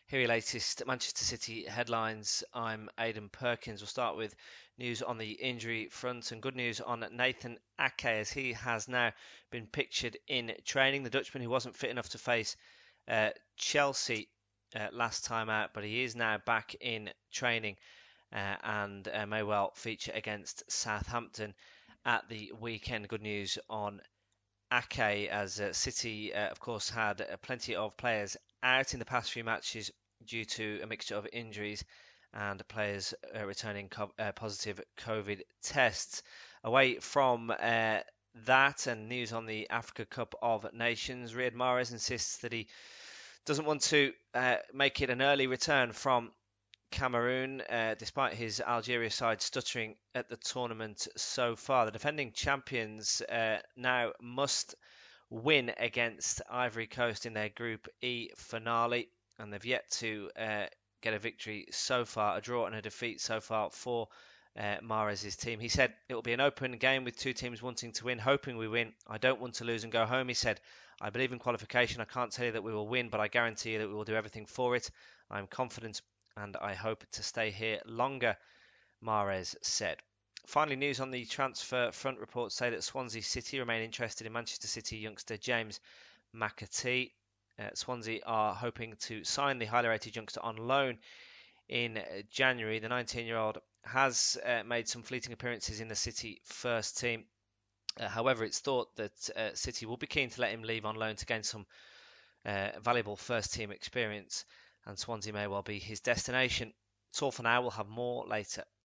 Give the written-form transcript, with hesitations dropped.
Here are your latest Manchester City headlines. I'm Aidan Perkins. We'll start with news on the injury front and good news on Nathan Ake as he has now been pictured in training. The Dutchman who wasn't fit enough to face Chelsea last time out, but he is now back in training and may well feature against Southampton at the weekend. Good news on Ake as City, of course, had plenty of players out in the past few matches due to a mixture of injuries and players returning positive COVID tests. Away from that and news on the Africa Cup of Nations, Riyad Mahrez insists that he doesn't want to make it an early return from Cameroon, despite his Algeria side stuttering at the tournament so far. The defending champions now must win against Ivory Coast in their Group E finale, and they've yet to get a victory so far, a draw and a defeat so far for Mahrez' team. He said it will be an open game with two teams wanting to win, hoping we win. I don't want to lose and go home, he said. I believe in qualification. I can't tell you that we will win, but I guarantee you that we will do everything for it. I'm confident and I hope to stay here longer, Mahrez said. Finally, news on the transfer front. Reports say that Swansea City remain interested in Manchester City youngster James McAtee. Swansea are hoping to sign the highly rated youngster on loan in January. The 19-year-old has made some fleeting appearances in the City first team. However, it's thought that City will be keen to let him leave on loan to gain some valuable first team experience, and Swansea may well be his destination. It's all for now. We'll have more later.